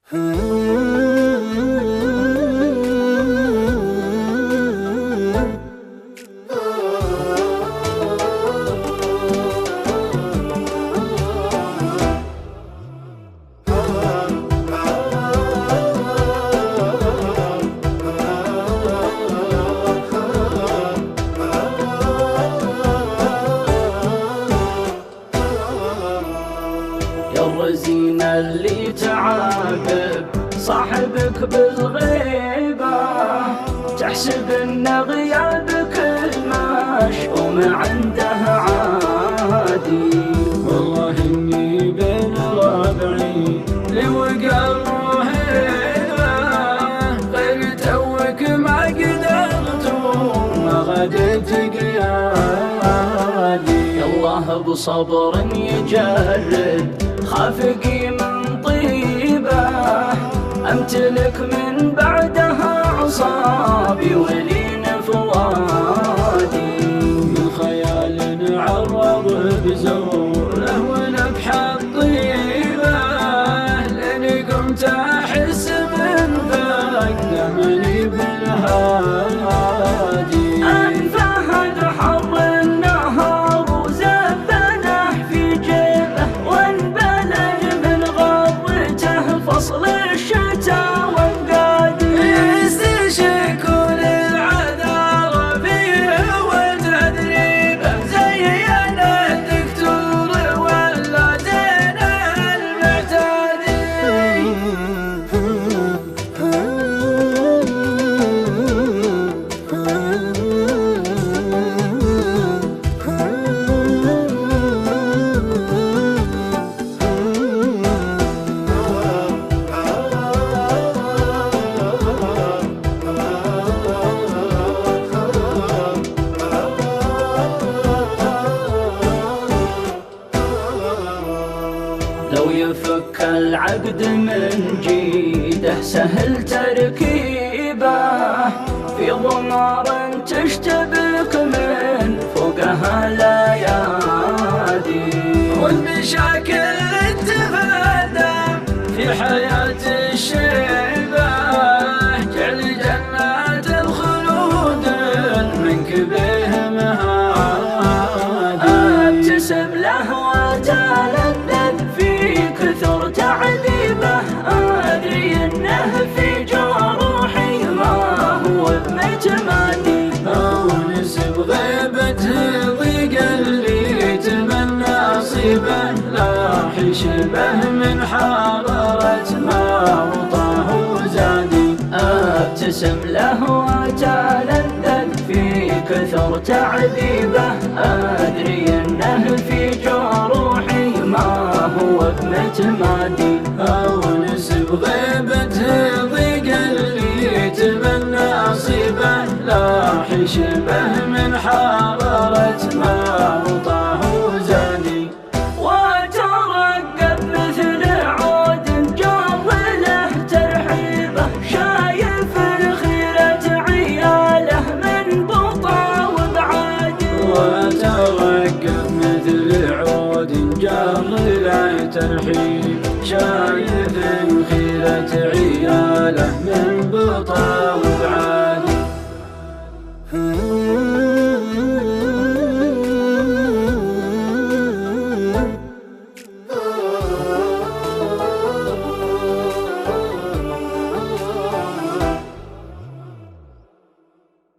يا الرزين اللي تعاقب صاحبك بالغيبة، تحسب ان غيابك المشؤوم عنده عادي. والله اني بين ربعي لوقع الرهيبة، غير توك ما قدرت وما غديت قيادي. الله بصبر يجرد خافقي من طيبه، امتلك من بعدها عصابي ولين فؤادي. من خيال عرض بزوره ونبحة طيبة، لاني قمت احس من فقده ماني بالهادي. انفهد حر النهار وزبنه في جيبه، وانبلج من غضته فصل الشتاء وانقادي. يستشكون العذار فيه وتدريبه، زين الدكتور ولا زين المعتادي. لو يفك العقد من جيده سهل تركيبه، في ضمار تشتبك من فوقها الايادي. والمشاكل تتفادى في حياة الشيبة، جعل جنات الخلود منك به مهادي. ابتسم له واتلذذ في كثر تعذيبه، ادري انه في جروحي ما هو بمتمادي. أونس بغيبته ضيق اللي يتمنى صيبه، لاح شبه من حرارة ما وطاه زادي. ابتسم له واتلذذ في كثر تعذيبه، ادري انه في جروحي ما هو بمتمادي. أونس بغيبته ضيق اللي يتمنى صيبه، لاح شبه من حرارة ما وطاه زادي. وترقب مثل عود جر له ترحيبه، شايف الخيرة عياله من بطا وبعادي. وترقب مثل عود جر له ترحيب، شايف خيرة عياله من بطا